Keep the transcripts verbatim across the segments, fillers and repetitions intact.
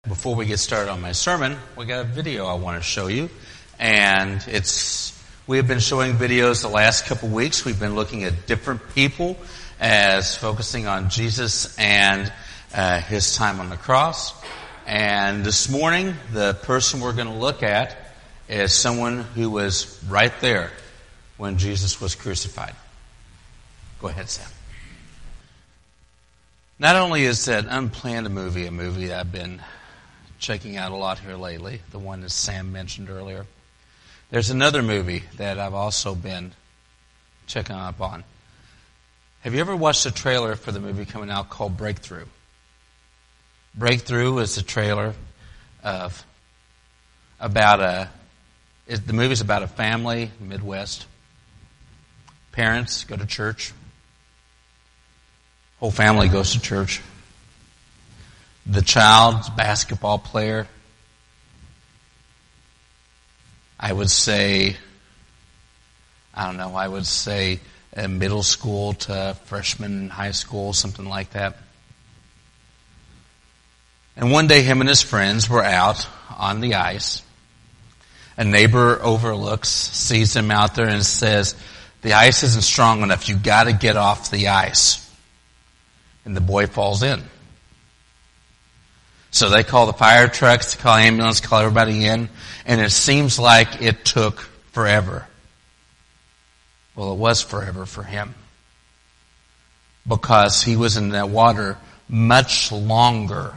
Before we get started on my sermon, we got a video I want to show you. And it's, we have been showing videos the last couple weeks. We've been looking at different people as focusing on Jesus and uh, his time on the cross. And this morning, the person we're going to look at is someone who was right there when Jesus was crucified. Go ahead, Sam. Not only is that Unplanned movie a movie I've been checking out a lot here lately, the one that Sam mentioned earlier, there's another movie that I've also been checking up on. Have you ever watched a trailer for the movie coming out called Breakthrough? Breakthrough is a trailer of about a, it, the movie's about a family, Midwest. Parents go to church. Whole family goes to church. The child's a basketball player. I would say, I don't know, I would say a middle school to freshman in high school, something like that. And one day him and his friends were out on the ice. A neighbor overlooks, sees him out there and says, "The ice isn't strong enough, you gotta get off the ice." And the boy falls in. So they call the fire trucks, they call the ambulance, call everybody in, and it seems like it took forever. Well, it was forever for him. Because he was in that water much longer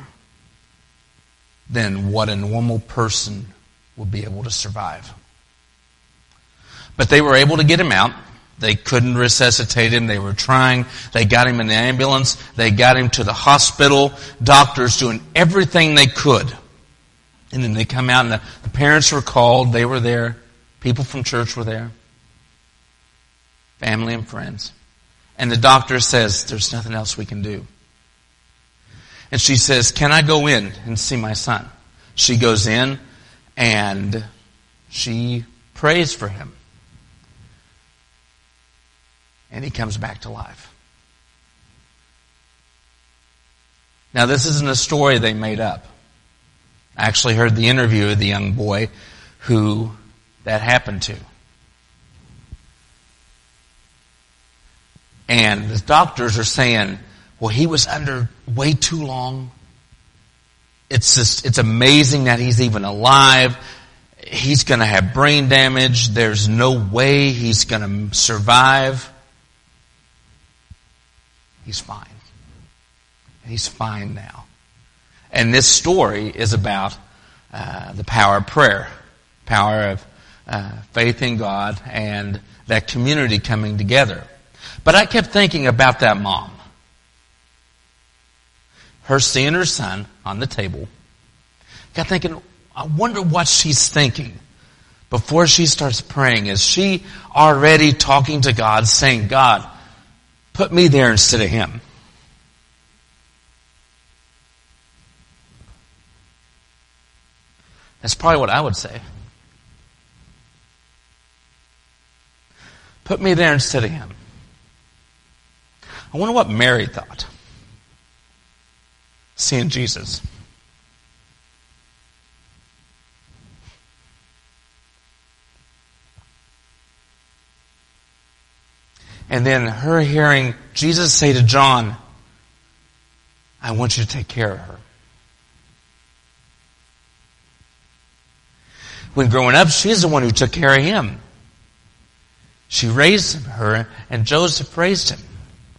than what a normal person would be able to survive. But they were able to get him out. They couldn't resuscitate him. They were trying. They got him in the ambulance. They got him to the hospital. Doctors doing everything they could. And then they come out and the, the parents were called. They were there. People from church were there. Family and friends. And the doctor says, "There's nothing else we can do." And she says, "Can I go in and see my son?" She goes in and she prays for him. And he comes back to life. Now, this isn't a story they made up. I actually heard the interview of the young boy who that happened to. And the doctors are saying, well, he was under way too long. It's just, it's amazing that he's even alive. He's going to have brain damage. There's no way he's going to survive. He's fine. He's fine now. And this story is about uh, the power of prayer, power of uh, faith in God, and that community coming together. But I kept thinking about that mom. Her seeing her son on the table. Got thinking, I wonder what she's thinking before she starts praying. Is she already talking to God, saying, "God, put me there instead of him"? That's probably what I would say. Put me there instead of him. I wonder what Mary thought, seeing Jesus. And then her hearing Jesus say to John, "I want you to take care of her." When growing up, she's the one who took care of him. She raised her, and Joseph raised him.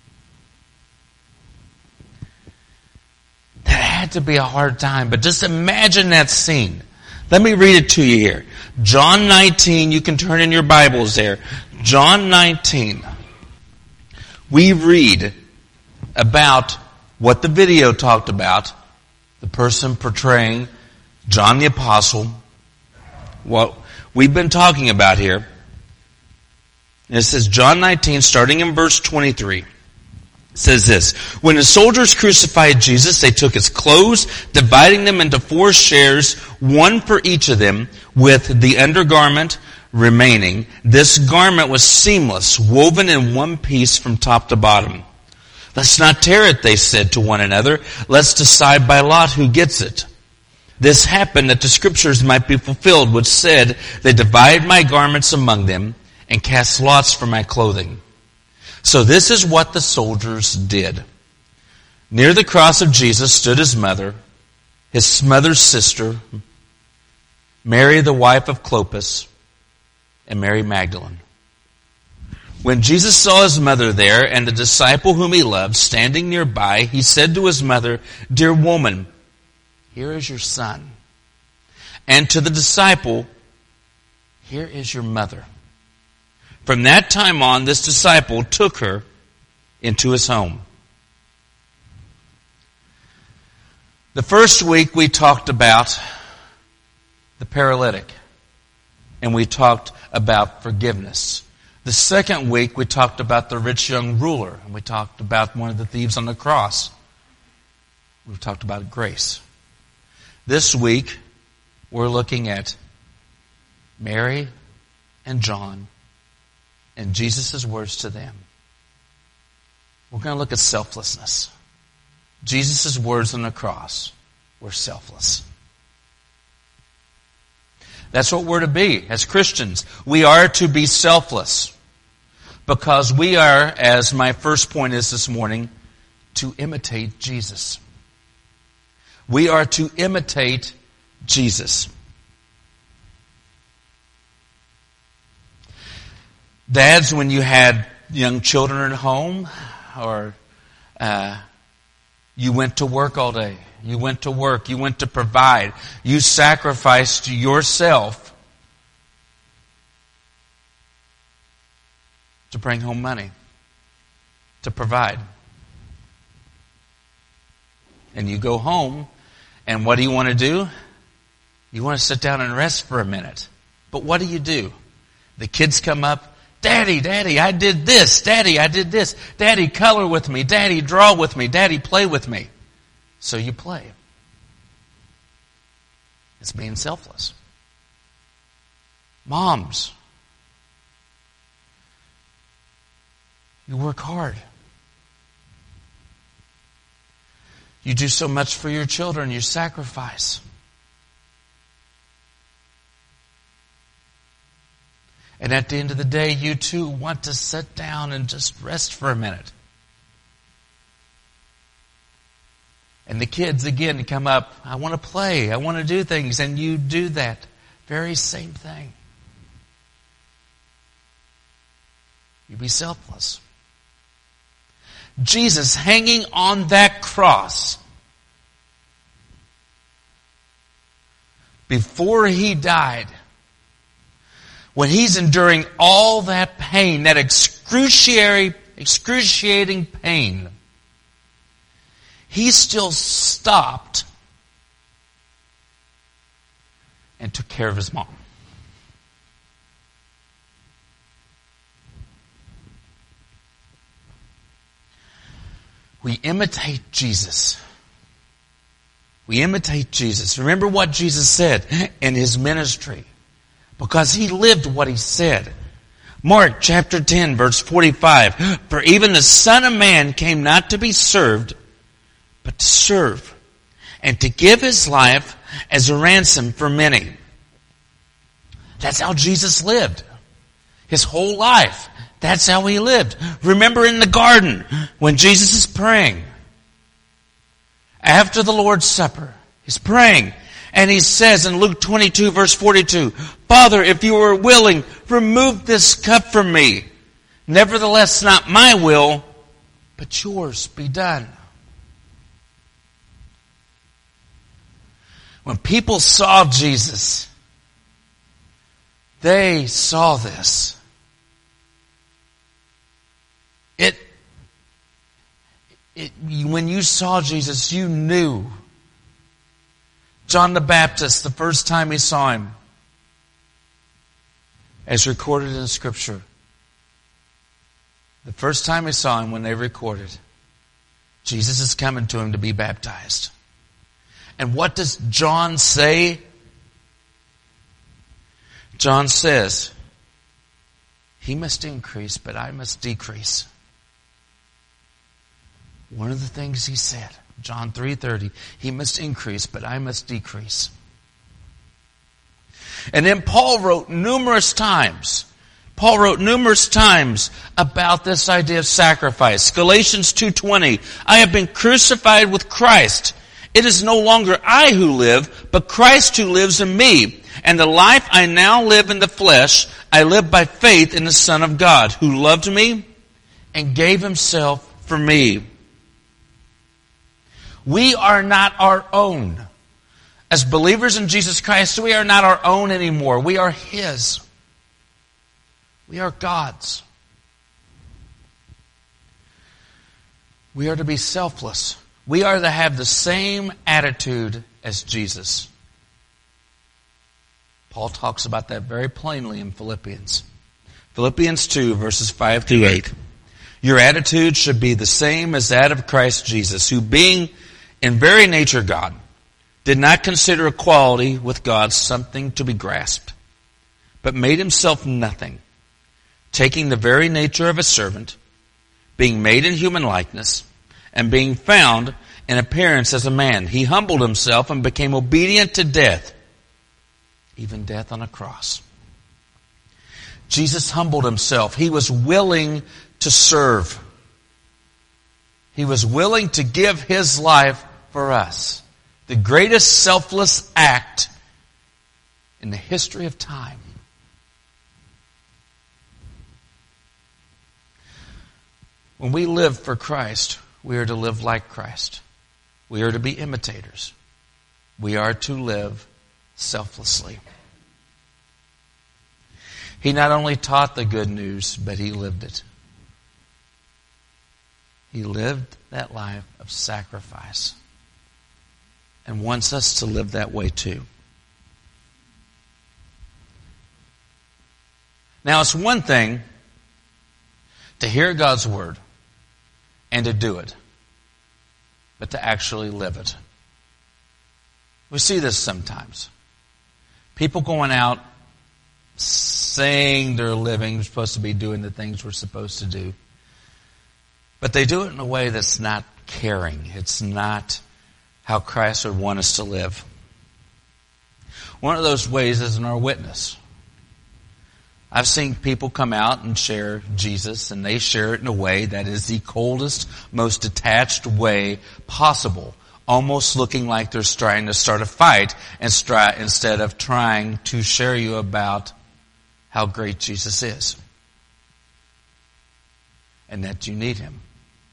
That had to be a hard time, but just imagine that scene. Let me read it to you here. John nineteen, you can turn in your Bibles there. John nineteen. We read about what the video talked about, the person portraying John the Apostle, what we've been talking about here. And it says, John nineteen, starting in verse twenty-three, says this: "When the soldiers crucified Jesus, they took his clothes, dividing them into four shares, one for each of them, with the undergarment remaining. This garment was seamless, woven in one piece from top to bottom. Let's not tear it, they said to one another. Let's decide by lot who gets it. This happened that the scriptures might be fulfilled, which said, they divided my garments among them and cast lots for my clothing. So this is what the soldiers did. Near the cross of Jesus stood his mother, his mother's sister, Mary the wife of Clopas, and Mary Magdalene. When Jesus saw his mother there and the disciple whom he loved standing nearby, he said to his mother, Dear woman, here is your son. And to the disciple, here is your mother. From that time on, this disciple took her into his home. The first week we talked about the paralytic, and we talked about forgiveness. The second week we talked about the rich young ruler, and we talked about one of the thieves on the cross. We've talked about grace. This week we're looking at Mary and John and Jesus' words to them. We're going to look at selflessness. Jesus' words on the cross were selfless. That's what we're to be as Christians. We are to be selfless because we are, as my first point is this morning, to imitate Jesus. We are to imitate Jesus. Dads, when you had young children at home, or uh, you went to work all day, you went to work, you went to provide, you sacrificed yourself to bring home money, to provide. And you go home, and what do you want to do? You want to sit down and rest for a minute. But what do you do? The kids come up, Daddy, Daddy, I did this. Daddy, I did this. Daddy, color with me. Daddy, draw with me. Daddy, play with me. So you play. It's being selfless. Moms, you work hard. You do so much for your children. You sacrifice. And at the end of the day, you too want to sit down and just rest for a minute. And the kids, again, come up, I want to play, I want to do things, and you do that very same thing. You be selfless. Jesus hanging on that cross, before he died, when he's enduring all that pain, that excruciating, excruciating pain, he still stopped and took care of his mom. We imitate Jesus. We imitate Jesus. Remember what Jesus said in his ministry, because he lived what he said. Mark chapter ten, verse forty-five. For even the Son of Man came not to be served, but to serve, and to give his life as a ransom for many. That's how Jesus lived. His whole life. That's how he lived. Remember in the garden, when Jesus is praying, after the Lord's Supper, he's praying, and he says in Luke twenty-two, verse forty-two, Father, if you were willing, remove this cup from me. Nevertheless, not my will, but yours be done. When people saw Jesus, they saw this. It, it, when you saw Jesus, you knew. John the Baptist, the first time he saw him, as recorded in Scripture, the first time he saw him when they recorded, Jesus is coming to him to be baptized. And what does John say? John says, he must increase, but I must decrease. One of the things he said, John three thirty. He must increase, but I must decrease. And then Paul wrote numerous times. Paul wrote numerous times about this idea of sacrifice. Galatians two twenty. I have been crucified with Christ. It is no longer I who live, but Christ who lives in me. And the life I now live in the flesh, I live by faith in the Son of God, who loved me and gave himself for me. We are not our own. As believers in Jesus Christ, we are not our own anymore. We are his. We are God's. We are to be selfless. We are to have the same attitude as Jesus. Paul talks about that very plainly in Philippians. Philippians two, verses five through eight. Your attitude should be the same as that of Christ Jesus, who being in very nature God, did not consider equality with God something to be grasped, but made himself nothing, taking the very nature of a servant, being made in human likeness, and being found in appearance as a man. He humbled himself and became obedient to death, even death on a cross. Jesus humbled himself. He was willing to serve. He was willing to give his life for us. The greatest selfless act in the history of time. When we live for Christ, we are to live like Christ. We are to be imitators. We are to live selflessly. He not only taught the good news, but he lived it. He lived that life of sacrifice and wants us to live that way too. Now, it's one thing to hear God's word and to do it, but to actually live it. We see this sometimes. People going out saying they're living, they're supposed to be doing the things we're supposed to do, but they do it in a way that's not caring. It's not how Christ would want us to live. One of those ways is in our witness. I've seen people come out and share Jesus, and they share it in a way that is the coldest, most detached way possible, almost looking like they're trying to start a fight instead of trying to share you about how great Jesus is and that you need him.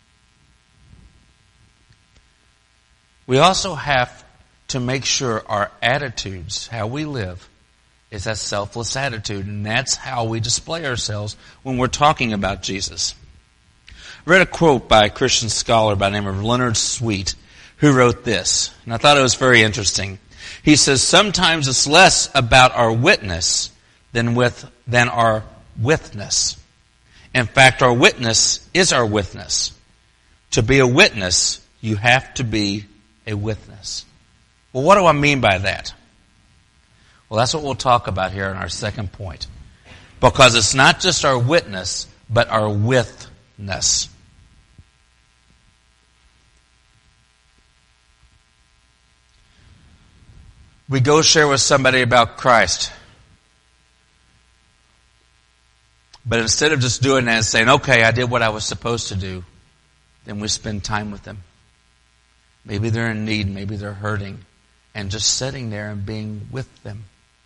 We also have to make sure our attitudes, how we live, is that selfless attitude, and that's how we display ourselves when we're talking about Jesus. I read a quote by a Christian scholar by the name of Leonard Sweet, who wrote this, and I thought it was very interesting. He says, sometimes it's less about our witness than with than our witness. In fact, our witness is our witness. To be a witness, you have to be a witness. Well, what do I mean by that? Well, that's what we'll talk about here in our second point. Because it's not just our witness, but our witness. We go share with somebody about Christ. But instead of just doing that and saying, okay, I did what I was supposed to do, then we spend time with them. Maybe they're in need, maybe they're hurting. And just sitting there and being with them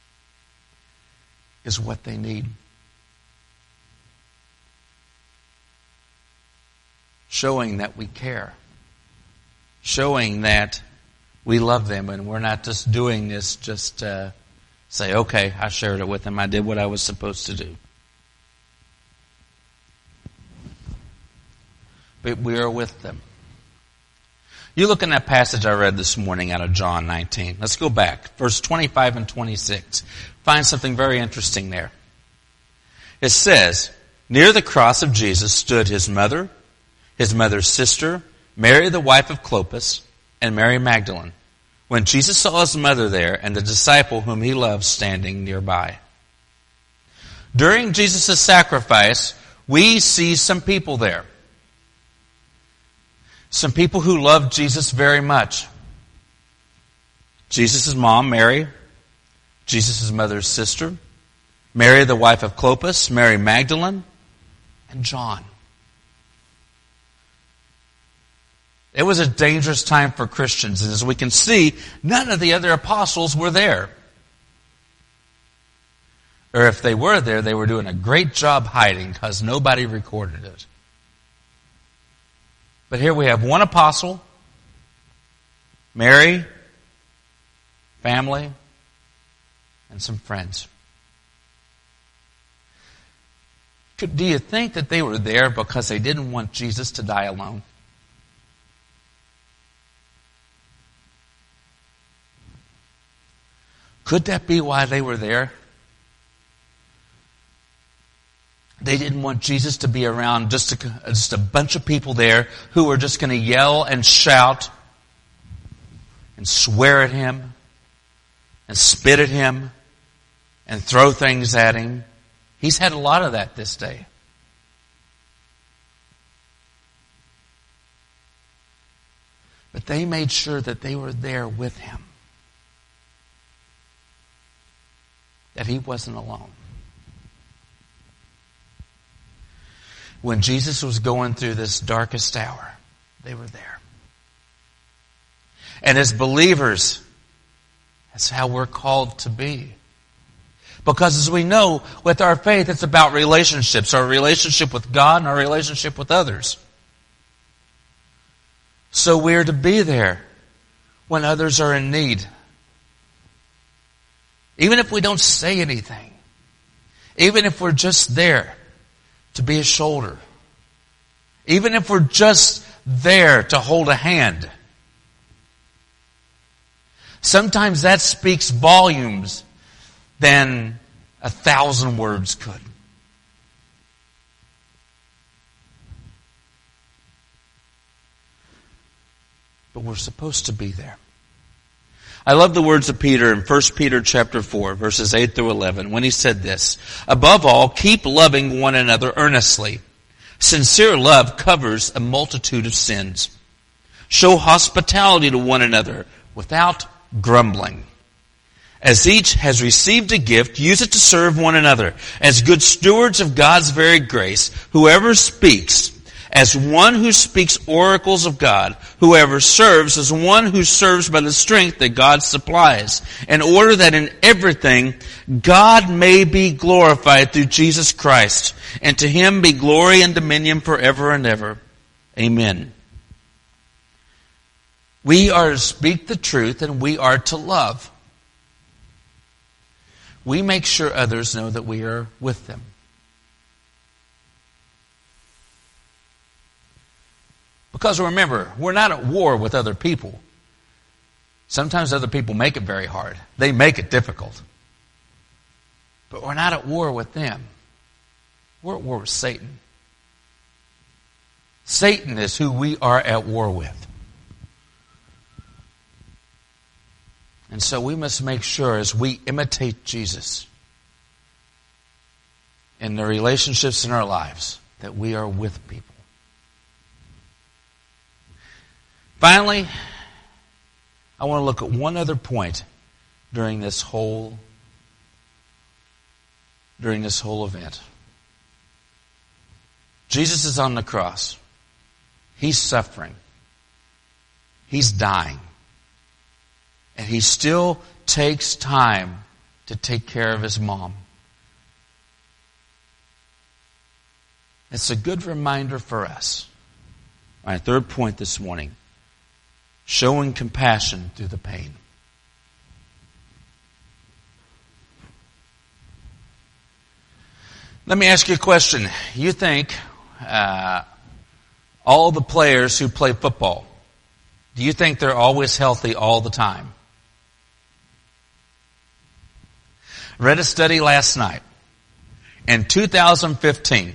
is what they need. Showing that we care. Showing that we love them and we're not just doing this just to say, okay, I shared it with them. I did what I was supposed to do. But we are with them. You look in that passage I read this morning out of John nineteen. Let's go back. Verse twenty-five and twenty-six. Find something very interesting there. It says, near the cross of Jesus stood his mother, his mother's sister, Mary the wife of Clopas, and Mary Magdalene. When Jesus saw his mother there and the disciple whom he loved standing nearby. During Jesus' sacrifice, we see some people there. Some people who loved Jesus very much. Jesus' mom, Mary. Jesus' mother's sister. Mary, the wife of Clopas. Mary Magdalene. And John. It was a dangerous time for Christians. And as we can see, none of the other apostles were there. Or if they were there, they were doing a great job hiding because nobody recorded it. But here we have one apostle, Mary, family, and some friends. Could, do you think that they were there because they didn't want Jesus to die alone? Could that be why they were there? They didn't want Jesus to be around just a, just a bunch of people there who were just going to yell and shout and swear at him and spit at him and throw things at him. He's had a lot of that this day. But they made sure that they were there with him. That he wasn't alone. When Jesus was going through this darkest hour, they were there. And as believers, that's how we're called to be. Because as we know, with our faith, it's about relationships. Our relationship with God and our relationship with others. So we're to be there when others are in need. Even if we don't say anything. Even if we're just there to be a shoulder. Even if we're just there to hold a hand. Sometimes that speaks volumes than a thousand words could. But we're supposed to be there. I love the words of Peter in First Peter chapter four, verses eight through eleven, when he said this, "Above all, keep loving one another earnestly. Sincere love covers a multitude of sins. Show hospitality to one another without grumbling. As each has received a gift, use it to serve one another. As good stewards of God's very grace, whoever speaks as one who speaks oracles of God, whoever serves as one who serves by the strength that God supplies, in order that in everything God may be glorified through Jesus Christ, and to him be glory and dominion forever and ever. Amen." We are to speak the truth and we are to love. We make sure others know that we are with them. Because remember, we're not at war with other people. Sometimes other people make it very hard. They make it difficult. But we're not at war with them. We're at war with Satan. Satan is who we are at war with. And so we must make sure as we imitate Jesus in the relationships in our lives that we are with people. Finally, I want to look at one other point during this whole during this whole event. Jesus is on the cross. He's suffering. He's dying. And he still takes time to take care of his mom. It's a good reminder for us. My third point this morning. Showing compassion through the pain. Let me ask you a question. You think uh, all the players who play football, do you think they're always healthy all the time? Read a study last night. In two thousand fifteen,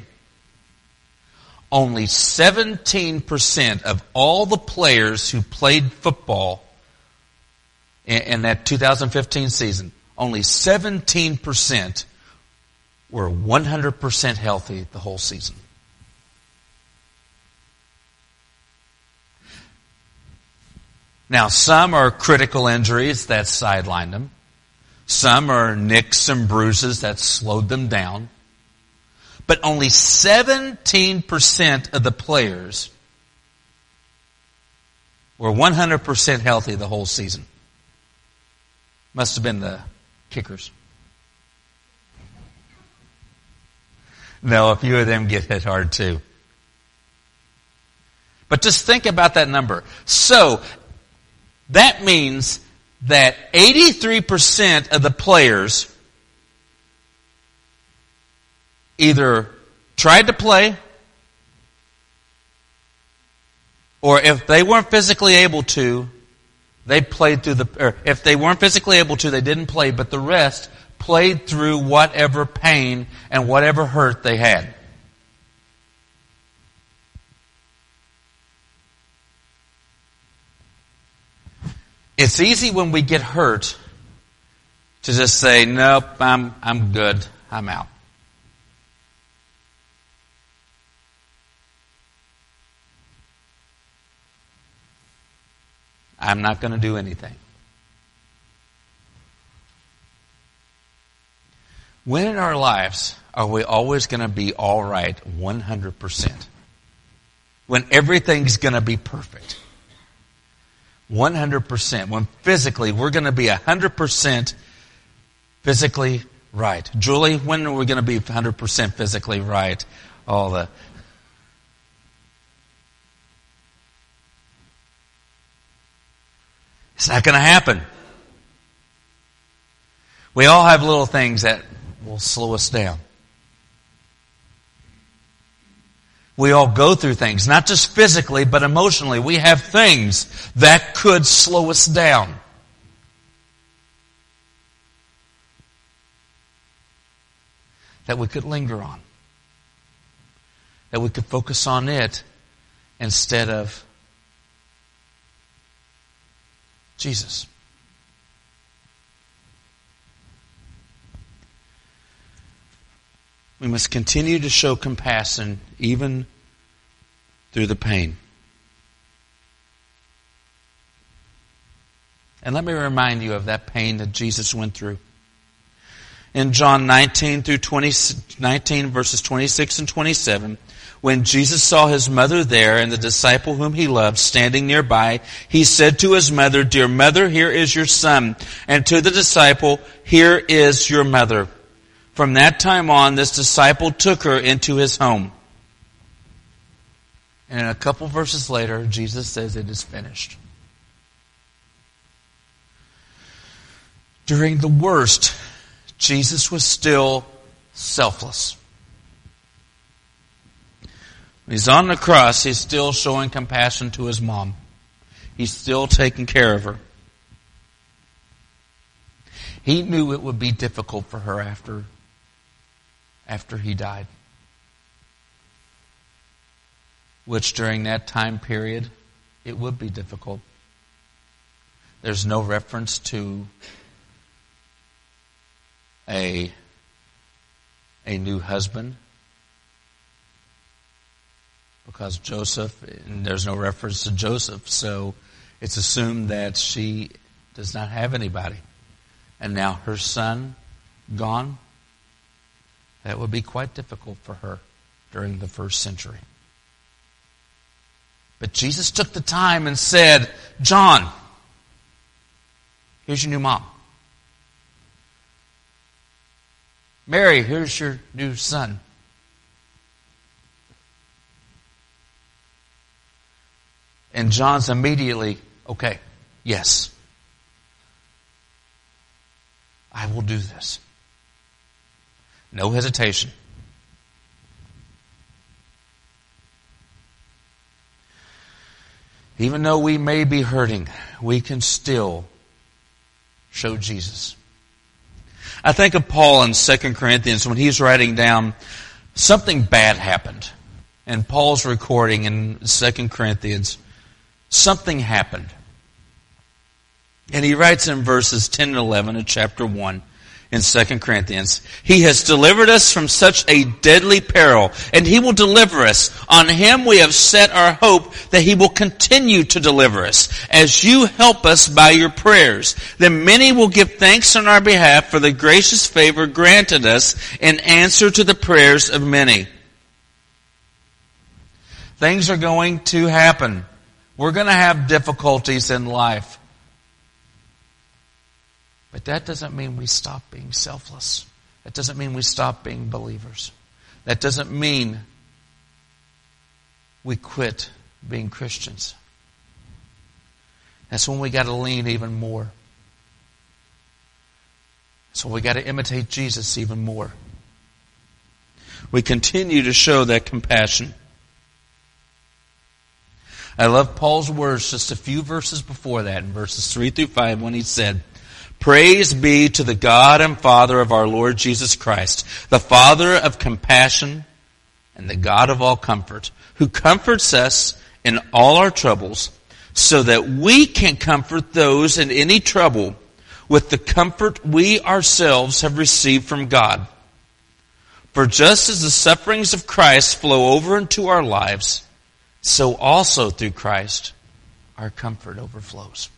only seventeen percent of all the players who played football in, in that two thousand fifteen season, only seventeen percent were one hundred percent healthy the whole season. Now, some are critical injuries that sidelined them. Some are nicks and bruises that slowed them down. But only seventeen percent of the players were one hundred percent healthy the whole season. Must have been the kickers. No, a few of them get hit hard too. But just think about that number. So, that means that eighty-three percent of the players either tried to play, or if they weren't physically able to, they played through the, or if they weren't physically able to, they didn't play, but the rest played through whatever pain and whatever hurt they had. It's easy when we get hurt to just say, nope, I'm, I'm good, I'm out. I'm not going to do anything. When in our lives are we always going to be all right one hundred percent? When everything's going to be perfect? one hundred percent. When physically we're going to be one hundred percent physically right. Julie, when are we going to be one hundred percent physically right? All the... It's not going to happen. We all have little things that will slow us down. We all go through things, not just physically, but emotionally. We have things that could slow us down. That we could linger on. That we could focus on it instead of Jesus. We must continue to show compassion even through the pain. And let me remind you of that pain that Jesus went through. In John nineteen through twenty, nineteen verses twenty-six and twenty-seven, when Jesus saw his mother there and the disciple whom he loved standing nearby, he said to his mother, "Dear mother, here is your son." And to the disciple, "Here is your mother." From that time on, this disciple took her into his home. And a couple verses later, Jesus says, "It is finished." During the worst, Jesus was still selfless. When he's on the cross, he's still showing compassion to his mom. He's still taking care of her. He knew it would be difficult for her after, after he died. Which during that time period, it would be difficult. There's no reference to a, a new husband. Because Joseph, and there's no reference to Joseph, so it's assumed that she does not have anybody. And now her son gone, that would be quite difficult for her during the first century. But Jesus took the time and said, "John, here's your new mom. Mary, here's your new son." And John's immediately, "Okay, yes, I will do this." No hesitation. Even though we may be hurting, we can still show Jesus. I think of Paul in Second Corinthians when he's writing down something bad happened. And Paul's recording in Second Corinthians, something happened. And he writes in verses ten and eleven of chapter one, in Second Corinthians. He has delivered us from such a deadly peril, and He will deliver us. On Him we have set our hope that He will continue to deliver us, as you help us by your prayers. Then many will give thanks on our behalf for the gracious favor granted us in answer to the prayers of many. Things are going to happen. We're going to have difficulties in life. But that doesn't mean we stop being selfless. That doesn't mean we stop being believers. That doesn't mean we quit being Christians. That's when we got to lean even more. So we got to imitate Jesus even more. We continue to show that compassion. I love Paul's words just a few verses before that, in verses three through five, when he said, "Praise be to the God and Father of our Lord Jesus Christ, the Father of compassion and the God of all comfort, who comforts us in all our troubles, so that we can comfort those in any trouble with the comfort we ourselves have received from God. For just as the sufferings of Christ flow over into our lives, so also through Christ our comfort overflows."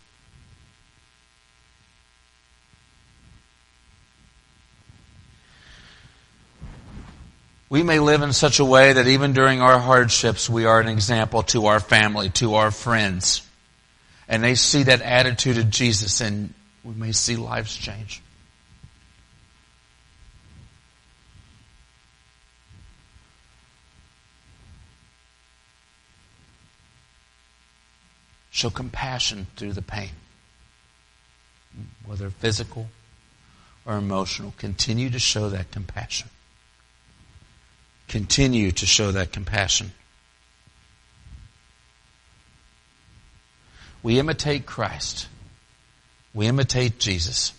We may live in such a way that even during our hardships, we are an example to our family, to our friends. And they see that attitude of Jesus, and we may see lives change. Show compassion through the pain, whether physical or emotional. Continue to show that compassion. Continue to show that compassion. We imitate Christ. We imitate Jesus.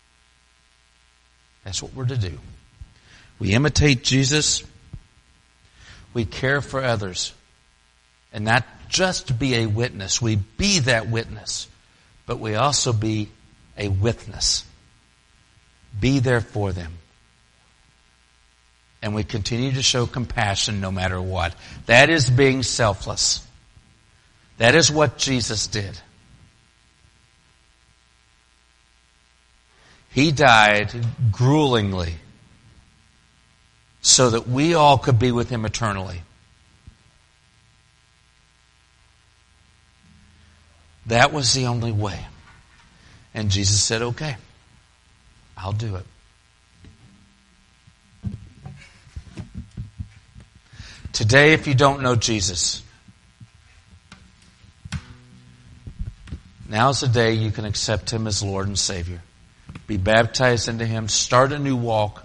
That's what we're to do. We imitate Jesus. We care for others. And not just be a witness. We be that witness. But we also be a witness. Be there for them. And we continue to show compassion no matter what. That is being selfless. That is what Jesus did. He died gruelingly so that we all could be with Him eternally. That was the only way. And Jesus said, "Okay, I'll do it." Today, if you don't know Jesus, now's the day you can accept Him as Lord and Savior. Be baptized into Him. Start a new walk.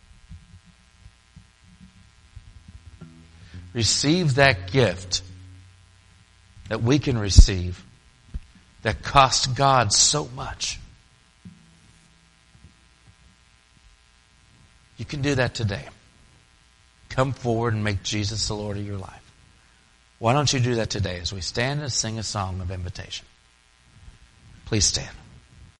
Receive that gift that we can receive that cost God so much. You can do that today. Come forward and make Jesus the Lord of your life. Why don't you do that today as we stand and sing a song of invitation? Please stand.